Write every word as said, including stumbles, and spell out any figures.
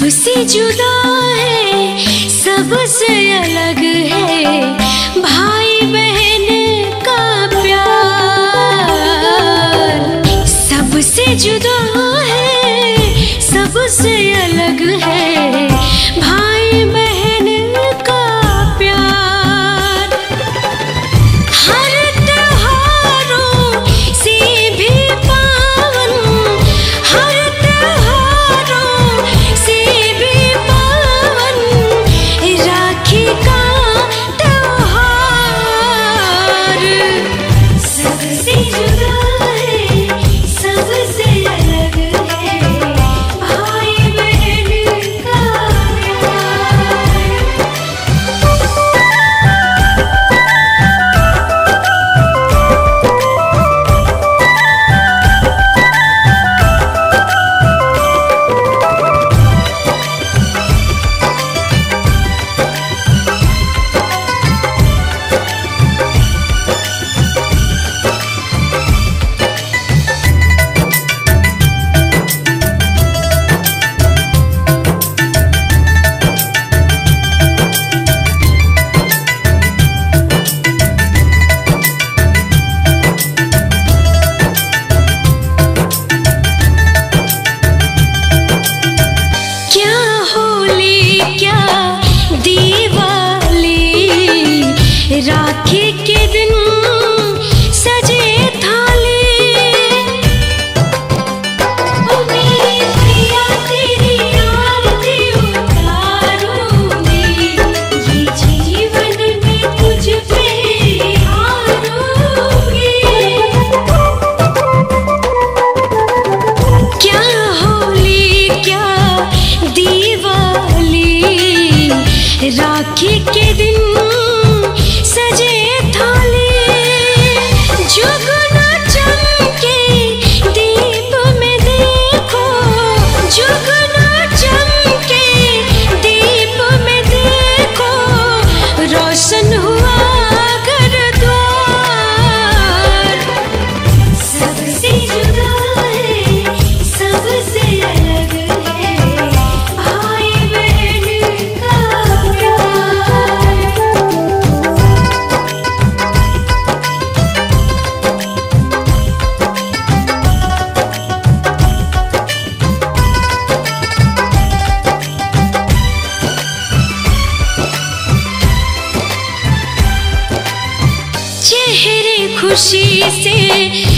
सबसे जुदा है, सबसे अलग है भाई बहन का प्यार। सबसे जुदा है, सबसे अलग है भाई बहन का प्यार। हर त्योहारों से भी पावन, हर त्योहारों से भी पावन राखी का त्योहार। सबसे जुदा है, सबसे अलग है भाई बहन का प्यार। क्या होली क्या दिवाली, राखी के दिन सजे थाली। ओ मेरी प्रिया तेरी आरती उतारूंगी, ये जीवन में तुझ पे हारूंगी। क्या होली क्या दिवाली, राखी के दिन सजे थाली। जुगनू चमके दीप में देखो, जुगनू चमके दीप में देखो, रोशन हुआ घर द्वार। सबसे जुदा है, सबसे अलग है भाई बहन का प्यार। चेहरे खुशी से